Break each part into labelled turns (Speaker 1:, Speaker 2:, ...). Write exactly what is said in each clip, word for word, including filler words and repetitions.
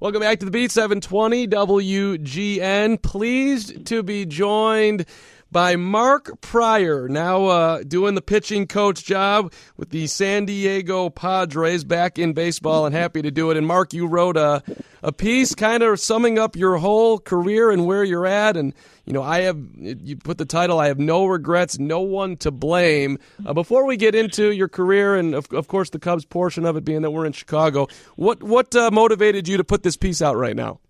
Speaker 1: Welcome back to the Beat, seven twenty W G N. Pleased to be joined by Mark Prior, now uh, doing the pitching coach job with the San Diego Padres, back in baseball, and happy to do it. And Mark, you wrote a, a piece kind of summing up your whole career and where you're at. And, you know, I have, you put the title, I have no regrets, no one to blame. Uh, before we get into your career and, of, of course, the Cubs portion of it being that we're in Chicago, what, what uh, motivated you to put this piece out right now?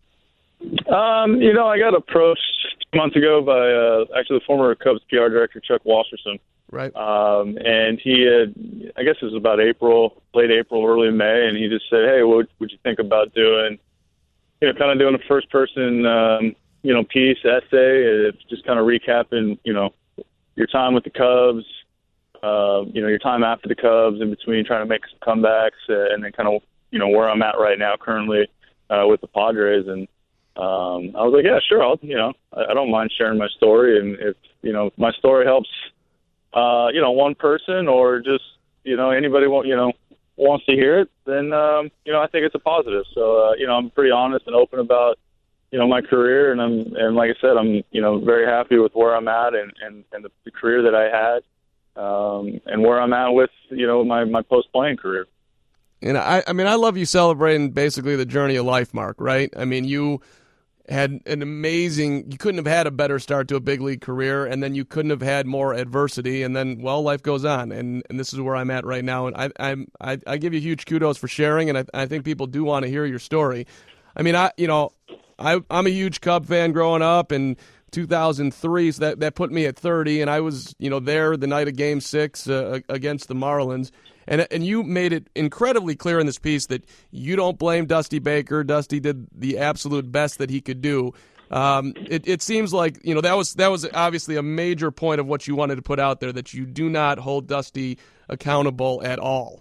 Speaker 2: Um, you know, I got approached months ago by uh, actually the former Cubs P R director, Chuck Wasserson.
Speaker 1: Right.
Speaker 2: Um, and he had, I guess it was about April, late April, early May, and he just said, hey, what would you think about doing, you know, kind of doing a first person, um, you know, piece, essay, uh, just kind of recapping, you know, your time with the Cubs, uh, you know, your time after the Cubs, in between trying to make some comebacks, uh, and then kind of, you know, where I'm at right now currently uh, with the Padres. And Um, I was like, yeah, sure. I'll, you know, I, I don't mind sharing my story. And if, you know, if my story helps, uh, you know, one person or just, you know, anybody want, you know, wants to hear it, then, um, you know, I think it's a positive. So, uh, you know, I'm pretty honest and open about, you know, my career. And I'm, and like I said, I'm, you know, very happy with where I'm at and, and, and the, the career that I had, um, and where I'm at with, you know, my, my post-playing career.
Speaker 1: And I, I mean, I love you celebrating basically the journey of life, Mark, right? I mean, you had an amazing, you couldn't have had a better start to a big league career, and then you couldn't have had more adversity, and then, well, life goes on, and, and this is where I'm at right now. And I I'm, I, I give you huge kudos for sharing, and I, I think people do want to hear your story. I mean, I you know, I, I'm a huge Cub fan growing up, and two thousand three, so that, that put me at thirty, and I was, you know, there the night of Game six uh, against the Marlins. And and you made it incredibly clear in this piece that you don't blame Dusty Baker. Dusty did the absolute best that he could do. Um, it, it seems like, you know, that was that was obviously a major point of what you wanted to put out there, that you do not hold Dusty accountable at all.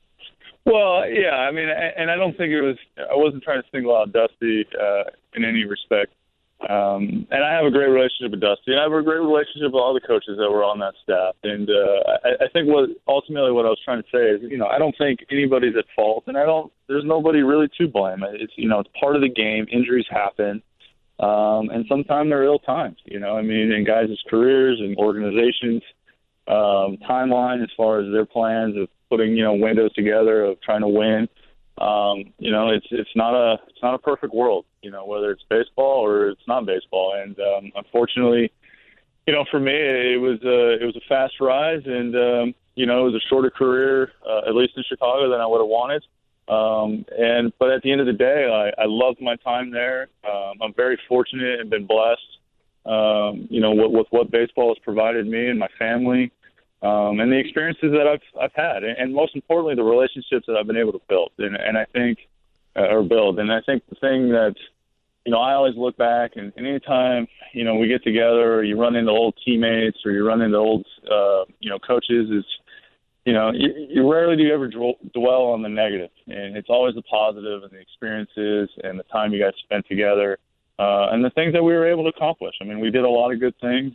Speaker 2: Well, yeah, I mean, and I don't think it was, I wasn't trying to single out Dusty uh, in any respect. Um, and I have a great relationship with Dusty, and I have a great relationship with all the coaches that were on that staff. And uh, I, I think what ultimately what I was trying to say is, you know, I don't think anybody's at fault, and I don't. There's nobody really to blame. It's, you know, it's part of the game. Injuries happen, um, and sometimes they're ill times. You know, I mean, in guys' careers and organizations, um, timeline as far as their plans of putting, you know, windows together of trying to win. Um, you know, it's it's not a it's not a perfect world, you know, whether it's baseball or it's not baseball. And um, unfortunately, you know, for me, it was a, it was a fast rise, and um, you know, it was a shorter career, uh, at least in Chicago, than I would have wanted. Um, and but at the end of the day, I, I loved my time there. Um, I'm very fortunate and been blessed, um, you know, with, with what baseball has provided me and my family. Um, and the experiences that I've I've had, and, and most importantly, the relationships that I've been able to build, and, and I think, uh, or build. And I think the thing that, you know, I always look back, and, and anytime, you know, we get together, or you run into old teammates, or you run into old, uh, you know, coaches, is, you know, you, you rarely do you ever dwell on the negative, and it's always the positive and the experiences and the time you guys spent together, uh, and the things that we were able to accomplish. I mean, we did a lot of good things.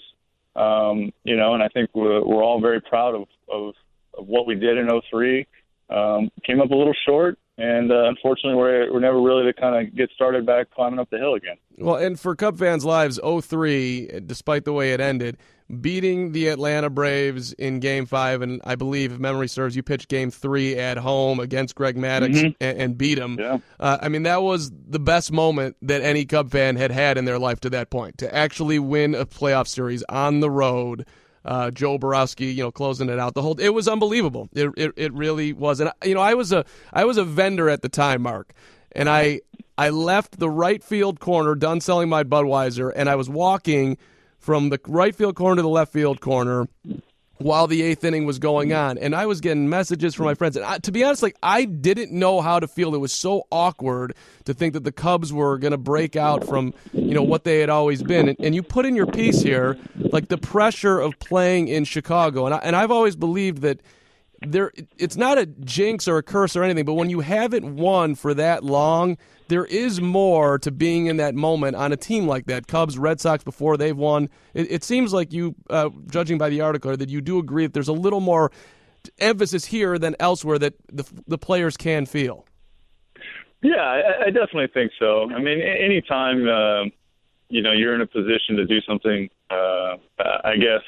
Speaker 2: Um, you know, and I think we're, we're all very proud of, of, of what we did in oh three. Um, came up a little short, and uh, unfortunately, we're, we're never really to kind of get started back climbing up the hill again.
Speaker 1: Well, and for Cub fans' lives, oh three, despite the way it ended, beating the Atlanta Braves in Game five, and I believe, if memory serves, you pitched Game three at home against Greg Maddux
Speaker 2: mm-hmm.
Speaker 1: and, and beat him.
Speaker 2: Yeah.
Speaker 1: Uh, I mean, that was the best moment that any Cub fan had had in their life to that point, to actually win a playoff series on the road. Uh, Joe Borowski, you know, closing it out. The whole it was unbelievable. It, it it really was. And you know, I was a I was a vendor at the time, Mark, and I I left the right field corner, done selling my Budweiser, and I was walking from the right field corner to the left field corner while the eighth inning was going on, and I was getting messages from my friends. And I, to be honest, like, I didn't know how to feel. It was so awkward to think that the Cubs were going to break out from, you know, what they had always been. And, and you put in your piece here, like, the pressure of playing in Chicago. And I, and I've always believed that there, it's not a jinx or a curse or anything, but when you haven't won for that long, there is more to being in that moment on a team like that. Cubs, Red Sox, before they've won. It, it seems like you, uh, judging by the article, that you do agree that there's a little more emphasis here than elsewhere that the, the players can feel.
Speaker 2: Yeah, I, I definitely think so. I mean, anytime uh, you know you're in a position to do something, uh, I guess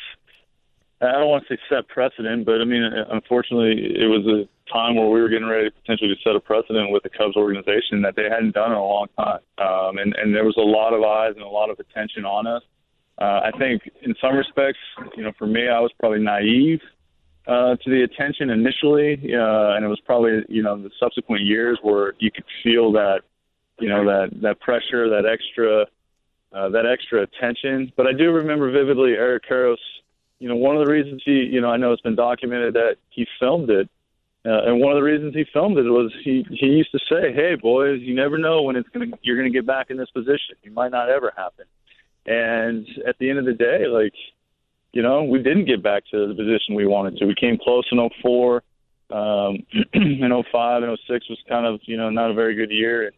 Speaker 2: I don't want to say set precedent, but I mean, unfortunately, it was a time where we were getting ready to potentially set a precedent with the Cubs organization that they hadn't done in a long time, um, and and there was a lot of eyes and a lot of attention on us. Uh, I think in some respects, you know, for me, I was probably naive uh, to the attention initially, uh, and it was probably, you know, the subsequent years where you could feel that, you know, that, that pressure, that extra, uh, that extra attention. But I do remember vividly Eric Karros, you know, one of the reasons he, you know, I know it's been documented that he filmed it. Uh, and one of the reasons he filmed it was he, he used to say, hey, boys, you never know when it's gonna you're going to get back in this position. It might not ever happen. And at the end of the day, like, you know, we didn't get back to the position we wanted to. We came close in oh four. Um, in oh five and oh six was kind of, you know, not a very good year.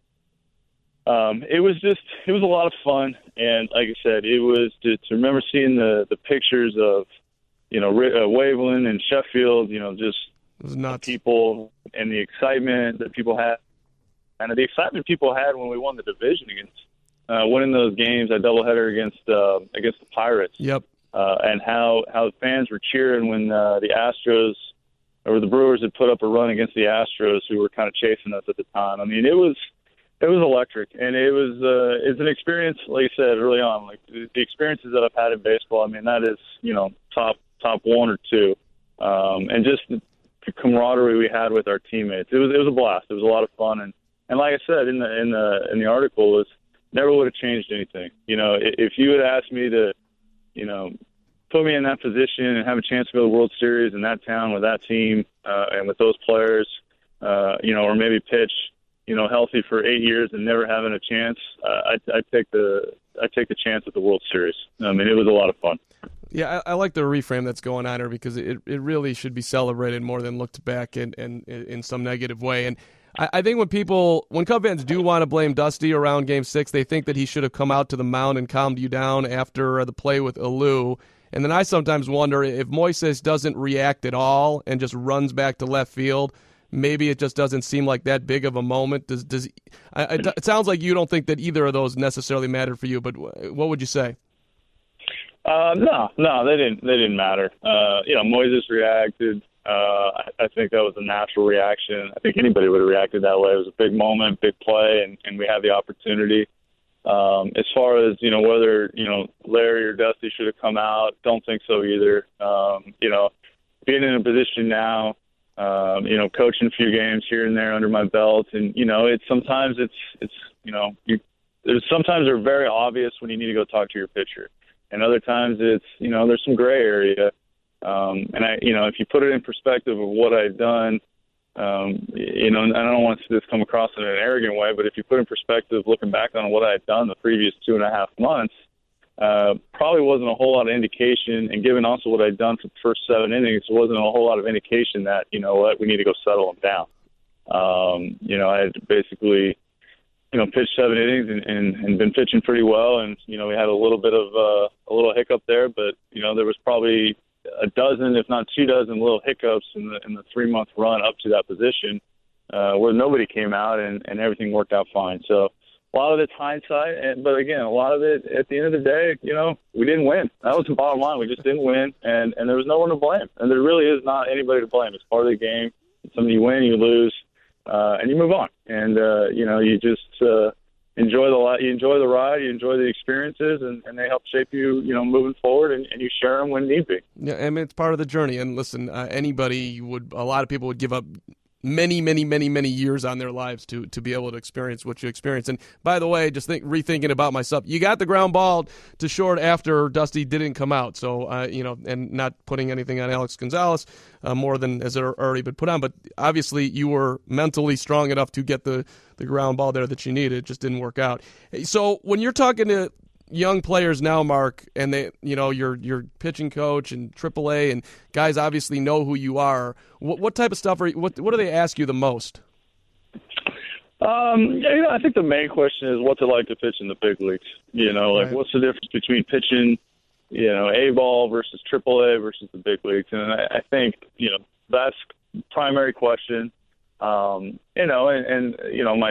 Speaker 2: Um, it was just, it was a lot of fun. And like I said, it was to, to remember seeing the, the pictures of, you know, uh, Waveland and Sheffield, you know, just
Speaker 1: it was nuts.
Speaker 2: People and the excitement that people had. And the excitement people had when we won the division against Uh, winning those games, that doubleheader against uh, against the Pirates.
Speaker 1: Yep.
Speaker 2: Uh, and how how the fans were cheering when uh, the Astros or the Brewers had put up a run against the Astros, who were kind of chasing us at the time. I mean, it was it was electric, and it was uh, it's an experience. Like I said early on, like the experiences that I've had in baseball. I mean, that is, you know, top top one or two, um, and just the camaraderie we had with our teammates. It was it was a blast. It was a lot of fun, and, and like I said in the in the in the article was. Never would have changed anything. You know, if you had asked me to, you know, put me in that position and have a chance to go to the World Series in that town with that team uh, and with those players, uh, you know, or maybe pitch, you know, healthy for eight years and never having a chance, uh, I'd, I'd take the I'd take the chance at the World Series. I mean, it was a lot of fun.
Speaker 1: Yeah, I, I like the reframe that's going on here because it, it really should be celebrated more than looked back in, in, in some negative way. And I think when people, when Cub fans do want to blame Dusty around Game Six, they think that he should have come out to the mound and calmed you down after the play with Alou. And then I sometimes wonder if Moises doesn't react at all and just runs back to left field. Maybe it just doesn't seem like that big of a moment. Does does I, it sounds like you don't think that either of those necessarily mattered for you? But what would you say?
Speaker 2: Uh, no, no, they didn't. They didn't matter. Uh, you know, Moises reacted. Uh, I think that was a natural reaction. I think anybody would have reacted that way. It was a big moment, big play, and, and we had the opportunity. Um, as far as, you know, whether, you know, Larry or Dusty should have come out, don't think so either. Um, you know, being in a position now, um, you know, coaching a few games here and there under my belt, and, you know, it's sometimes it's, it's you know, you, there's sometimes they're very obvious when you need to go talk to your pitcher. And other times it's, you know, there's some gray area. Um, and I, you know, if you put it in perspective of what I've done, um, you know, and I don't want this to come across in an arrogant way, but if you put in perspective, looking back on what I had done the previous two and a half months, uh, probably wasn't a whole lot of indication. And given also what I'd done for the first seven innings, it wasn't a whole lot of indication that, you know what, we need to go settle them down. Um, you know, I had basically, you know, pitched seven innings and, and, and been pitching pretty well. And, you know, we had a little bit of uh, a little hiccup there, but, you know, there was probably a dozen, if not two dozen, little hiccups in the in the three month run up to that position, uh, where nobody came out and, and everything worked out fine. So a lot of it's hindsight, and, but again, a lot of it at the end of the day, you know, we didn't win. That was the bottom line. We just didn't win, and and there was no one to blame. And there really is not anybody to blame. It's part of the game. Something you win, you lose, uh, and you move on. And uh, you know, you just uh, enjoy the you enjoy the ride, you enjoy the experiences, and, and they help shape you, you know, moving forward, and, and you share them when need be.
Speaker 1: Yeah, I mean, it's part of the journey. And listen, uh, anybody would, a lot of people would give up many, many, many, many years on their lives to to be able to experience what you experience. And by the way, just think, rethinking about myself, you got the ground ball to short after Dusty didn't come out. So, uh, you know, and not putting anything on Alex Gonzalez uh, more than has already been put on. But obviously, you were mentally strong enough to get the, the ground ball there that you needed. It just didn't work out. So when you're talking to young players now, Mark, and they, you know, your your pitching coach and triple A, and guys obviously know who you are. What what type of stuff are you, what what do they ask you the most?
Speaker 2: Um, yeah, you know, I think the main question is what's it like to pitch in the big leagues. You know, like right. What's the difference between pitching, you know, A ball versus triple A versus the big leagues? And I, I think, you know, that's the primary question. Um, you know, and, and you know, my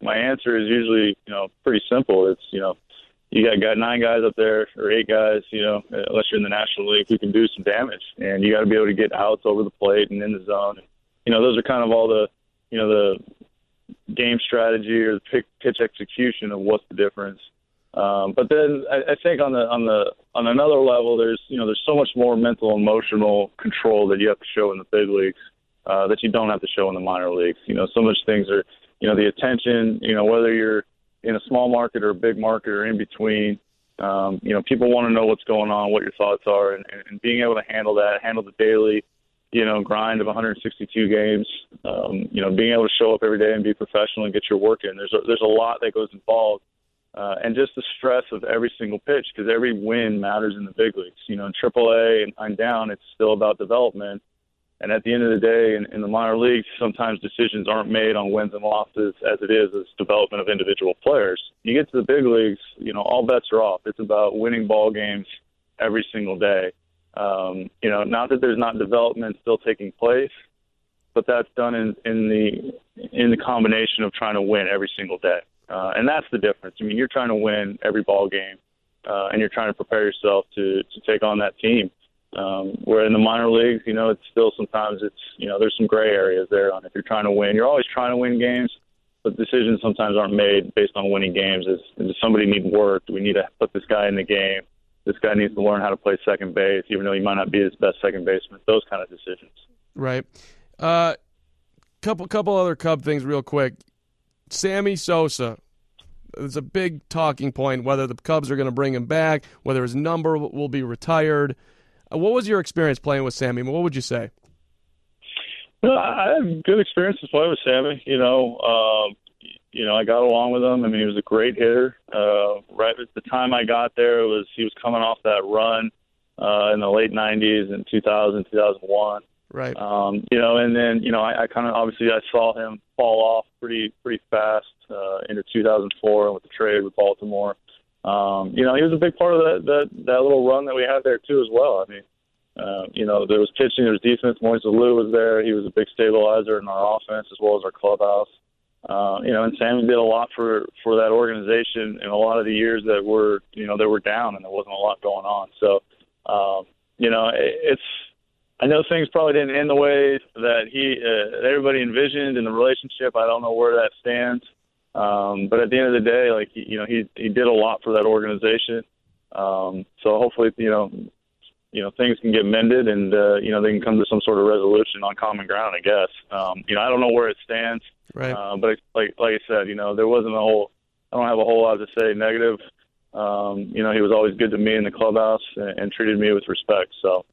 Speaker 2: my answer is usually, you know, pretty simple. It's, you know, you got, got nine guys up there or eight guys, you know, unless you're in the National League, who can do some damage. And you got to be able to get outs over the plate and in the zone. You know, those are kind of all the, you know, the game strategy or the pitch execution of what's the difference. Um, but then I, I think on the on the on another level, there's you know there's so much more mental, emotional control that you have to show in the big leagues uh, that you don't have to show in the minor leagues. You know, so much things are you know the attention. You know, whether you're in a small market or a big market or in between. Um, you know, people want to know what's going on, what your thoughts are, and, and being able to handle that, handle the daily, you know, grind of one hundred sixty-two games. Um, you know, being able to show up every day and be professional and get your work in. There's a, there's a lot that goes involved. Uh, and just the stress of every single pitch, because every win matters in the big leagues. You know, in triple A and, and down, it's still about development. And at the end of the day, in, in the minor leagues, sometimes decisions aren't made on wins and losses as it is as development of individual players. You get to the big leagues, you know, all bets are off. It's about winning ball games every single day. Um, you know, not that there's not development still taking place, but that's done in, in the in the combination of trying to win every single day. Uh, and that's the difference. I mean, you're trying to win every ball game, uh, and you're trying to prepare yourself to, to take on that team. Um, where in the minor leagues, you know, it's still sometimes it's, you know, there's some gray areas there on if you're trying to win. You're always trying to win games, but decisions sometimes aren't made based on winning games. Is, does somebody need work? Do we need to put this guy in the game? This guy needs to learn how to play second base, even though he might not be his best second baseman. Those kind of decisions.
Speaker 1: Right. Uh, couple couple other Cub things real quick. Sammy Sosa, it's a big talking point whether the Cubs are going to bring him back, whether his number will be retired. Uh, what was your experience playing with Sammy? What would you say?
Speaker 2: Well, I had good experiences playing with Sammy. You know, um, you know, I got along with him. I mean, he was a great hitter. Uh, right at the time I got there, it was he was coming off that run uh, in the late nineties in two thousand, two thousand one.
Speaker 1: Right.
Speaker 2: Um, you know, and then, you know, I, I kind of obviously I saw him fall off pretty pretty fast uh, into two thousand four with the trade with Baltimore. Um, you know, he was a big part of that, that that little run that we had there too as well. I mean, uh, you know, there was pitching, there was defense. Moises Alou was there. He was a big stabilizer in our offense as well as our clubhouse. Uh, you know, and Sammy did a lot for for that organization in a lot of the years that were, you know, they were down and there wasn't a lot going on. So, um, you know, it, it's. I know things probably didn't end the way that he, uh, that everybody envisioned in the relationship. I don't know where that stands, um, but at the end of the day, like he, you know, he he did a lot for that organization. Um, so hopefully, you know, you know things can get mended, and uh, you know they can come to some sort of resolution on common ground. I guess. Um, you know, I don't know where it stands,
Speaker 1: right?
Speaker 2: Uh, but like like I said, you know, there wasn't a whole. I don't have a whole lot to say negative. Um, you know, he was always good to me in the clubhouse and, and treated me with respect. So.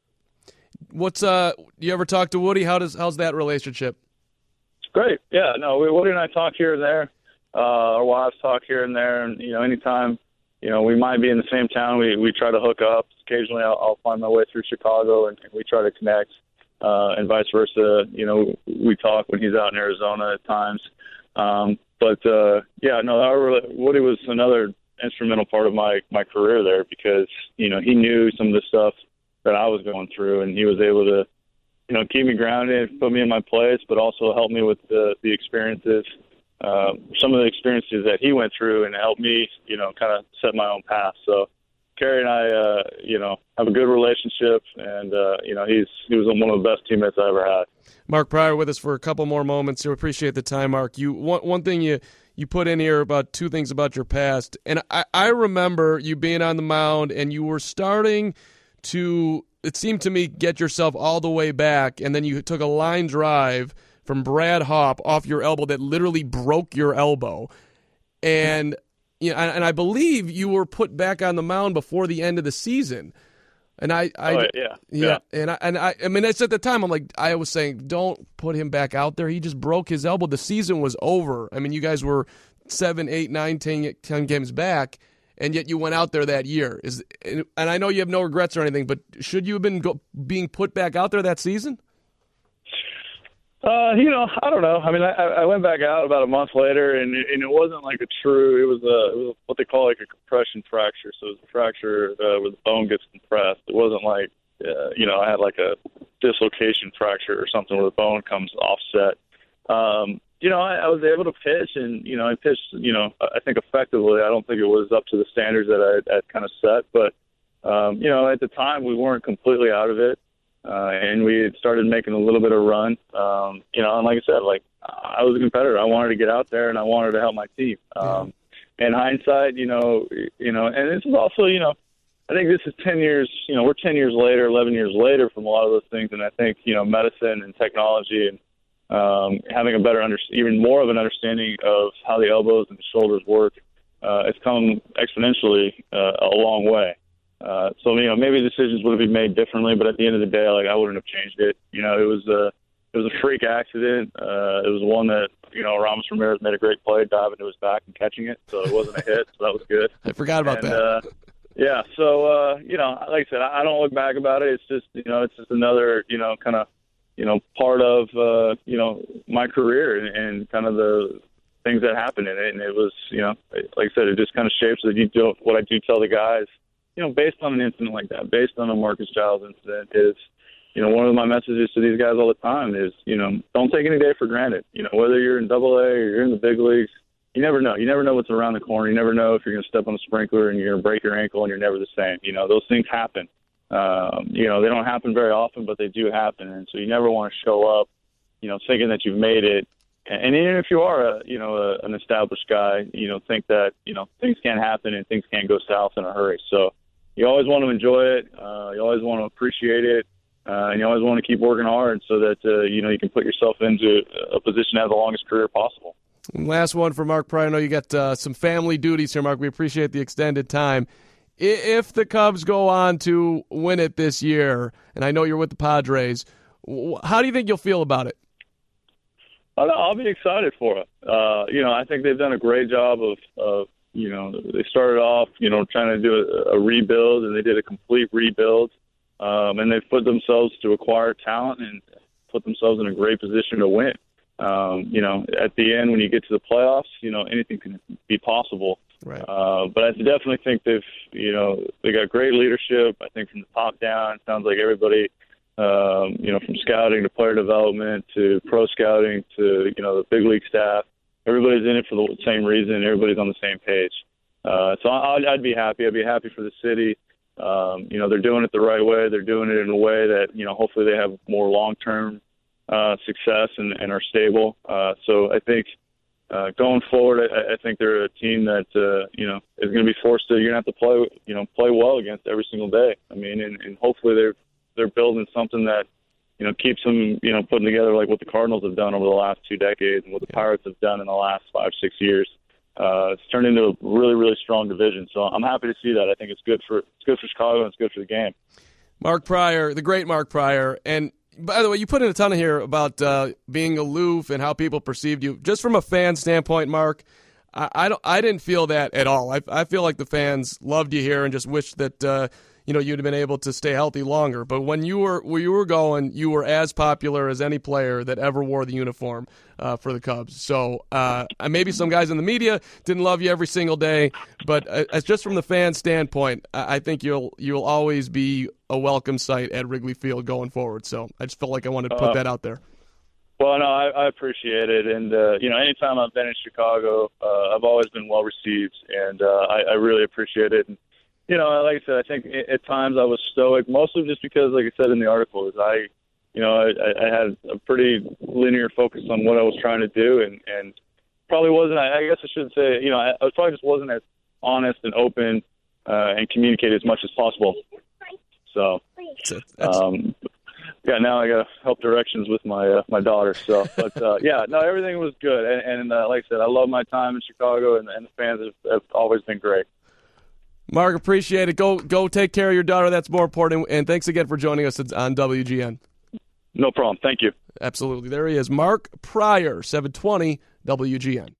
Speaker 1: What's uh? You ever talk to Woody? How does how's that relationship?
Speaker 2: It's great. Yeah. No, we, Woody and I talk here and there. Uh, our wives talk here and there, and you know, anytime you know we might be in the same town, we we try to hook up. Occasionally, I'll, I'll find my way through Chicago, and, and we try to connect, uh, and vice versa. You know, we talk when he's out in Arizona at times. Um, but uh, yeah, no, our, Woody was another instrumental part of my my career there because you know he knew some of the stuff that I was going through, and he was able to, you know, keep me grounded, put me in my place, but also help me with the, the experiences, uh, some of the experiences that he went through, and help me, you know, kind of set my own path. So Kerry and I, uh, you know, have a good relationship, and uh, you know, he's he was one of the best teammates I ever had.
Speaker 1: Mark Prior with us for a couple more moments. We appreciate the time, Mark. You one one thing you. You put in here about two things about your past, and I, I remember you being on the mound, and you were starting to, it seemed to me, get yourself all the way back, and then you took a line drive from Brad Hopp off your elbow that literally broke your elbow. And you know, and I believe you were put back on the mound before the end of the season. And I, I
Speaker 2: oh, yeah,
Speaker 1: yeah,
Speaker 2: yeah,
Speaker 1: and I, and I, I mean, it's at the time I'm like, I was saying, don't put him back out there. He just broke his elbow. The season was over. I mean, you guys were seven, eight, nine, ten, ten games back, and yet you went out there that year. Is and I know you have no regrets or anything, but should you have been go, being put back out there that season?
Speaker 2: Uh, you know, I don't know. I mean, I, I went back out about a month later, and it, and it wasn't like a true. It was a, it was what they call like a compression fracture. So it was a fracture uh, where the bone gets compressed. It wasn't like, uh, you know, I had like a dislocation fracture or something where the bone comes offset. Um, you know, I, I was able to pitch, and you know, I pitched, you know, I think effectively. I don't think it was up to the standards that I had kind of set, but um, you know, at the time we weren't completely out of it, uh, and we had started making a little bit of run. Um, you know, and like I said, like I was a competitor. I wanted to get out there, and I wanted to help my team. Um, in hindsight, you know, you know, and this is also, you know, I think this is ten years. You know, we're ten years later, eleven years later from a lot of those things, and I think you know, medicine and technology and Um, having a better, under, even more of an understanding of how the elbows and the shoulders work, uh, it's come exponentially uh, a long way. Uh, so you know, maybe decisions would have been made differently, but at the end of the day, like I wouldn't have changed it. You know, it was a it was a freak accident. Uh, it was one that you know Ramos Ramirez made a great play, diving to his back and catching it, so it wasn't a hit, so that was good.
Speaker 1: I forgot about
Speaker 2: and,
Speaker 1: that.
Speaker 2: Uh, yeah, so uh, you know, like I said, I don't look back about it. It's just you know, it's just another you know kind of. you know, part of, uh, you know, my career and, and kind of the things that happened in it. And it was, you know, like I said, it just kind of shapes what, you do, what I do tell the guys, you know, based on an incident like that, based on a Marcus Giles incident is, you know, one of my messages to these guys all the time is, you know, don't take any day for granted. You know, whether you're in double A or you're in the big leagues, you never know. You never know what's around the corner. You never know if you're going to step on a sprinkler and you're going to break your ankle and you're never the same. You know, those things happen. Um, you know, they don't happen very often, but they do happen. And so you never want to show up, you know, thinking that you've made it. And even if you are, a, you know, a, an established guy, you know, think that, you know, things can't happen and things can't go south in a hurry. So you always want to enjoy it. Uh, you always want to appreciate it. Uh, and you always want to keep working hard so that, uh, you know, you can put yourself into a position to have the longest career possible.
Speaker 1: Last one for Mark Prior. I know you got uh, some family duties here, Mark. We appreciate the extended time. If the Cubs go on to win it this year, and I know you're with the Padres, how do you think you'll feel about it?
Speaker 2: I'll be excited for it. Uh, you know, I think they've done a great job of, of, you know, they started off, you know, trying to do a, a rebuild, and they did a complete rebuild. Um, and they've put themselves to acquire talent and put themselves in a great position to win. Um, you know, at the end, when you get to the playoffs, you know, anything can be possible.
Speaker 1: Right.
Speaker 2: Uh, but I definitely think they've, you know, they got great leadership. I think from the top down, it sounds like everybody, um, you know, from scouting to player development to pro scouting to, you know, the big league staff, everybody's in it for the same reason. Everybody's on the same page. Uh, so I'd, I'd be happy. I'd be happy for the city. Um, you know, they're doing it the right way. They're doing it in a way that, you know, hopefully they have more long-term uh, success and, and are stable. Uh, so I think, Uh, going forward, I, I think they're a team that uh, you know is going to be forced to. You're going to have to play, you know, play well against every single day. I mean, and, and hopefully they're they're building something that you know keeps them, you know, putting together like what the Cardinals have done over the last two decades and what the Pirates have done in the last five, six years. Uh, it's turned into a really, really strong division. So I'm happy to see that. I think it's good for it's good for Chicago and it's good for the game.
Speaker 1: Mark Prior, the great Mark Prior, and. By the way, you put in a ton of here about uh, being aloof and how people perceived you. Just from a fan standpoint, Mark, I, I don't. I didn't feel that at all. I, I feel like the fans loved you here and just wished that uh, you know you'd have been able to stay healthy longer. But when you were where you were going, you were as popular as any player that ever wore the uniform uh, for the Cubs. So uh, maybe some guys in the media didn't love you every single day, but uh, just from the fan standpoint, I, I think you'll you'll always be a welcome sight at Wrigley Field going forward. So I just felt like I wanted to put uh, that out there.
Speaker 2: Well, no, I, I appreciate it. And, uh, you know, anytime I've been in Chicago, uh, I've always been well received, and uh, I, I really appreciate it. And, you know, like I said, I think at times I was stoic, mostly just because, like I said in the article, is I, you know, I, I had a pretty linear focus on what I was trying to do, and, and probably wasn't, I guess I shouldn't say, you know, I, I probably just wasn't as honest and open uh, and communicate as much as possible. So, um, yeah, now I got to help directions with my uh, my daughter. So, but uh, yeah, no, everything was good, and, and uh, like I said, I love my time in Chicago, and, and the fans have, have always been great.
Speaker 1: Mark, appreciate it. Go go take care of your daughter. That's more important. And thanks again for joining us on W G N.
Speaker 2: No problem. Thank you.
Speaker 1: Absolutely. There he is, Mark Prior, seven twenty W G N.